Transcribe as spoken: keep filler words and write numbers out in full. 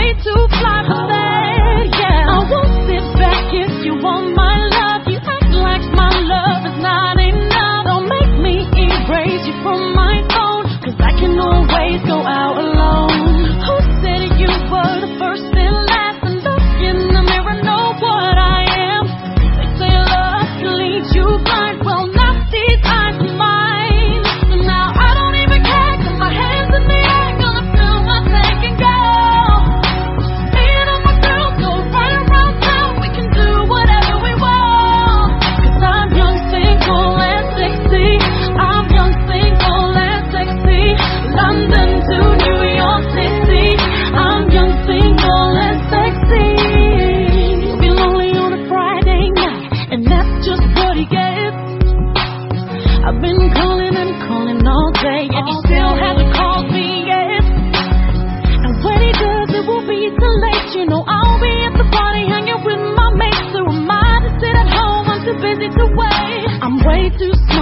to fly from there, yeah. I won't sit back if you want my love. You act like my love is not enough. Don't make me erase you from my phone, cause I can always go out alone. Who said you were the first and last? And look in the mirror, know what I am. They say love can lead you blind. Well, not these eyes of mine. So now I don't even care, got my hands in the air, gonna fill my tank and go. Me and my girls go right around town, we can do whatever we want. Cause I'm young, single and sexy. I'm young, single and sexy. London to New York City. I'm young, single and sexy. You'll be lonely on a Friday night, and that's just what he gets. I've been calling and calling all day, and he still hasn't called me yet. And when he does, it will be too late. You know I'll be at the party hanging with my mates. So am I to sit at home? I'm too busy to wait. I'm way too slow.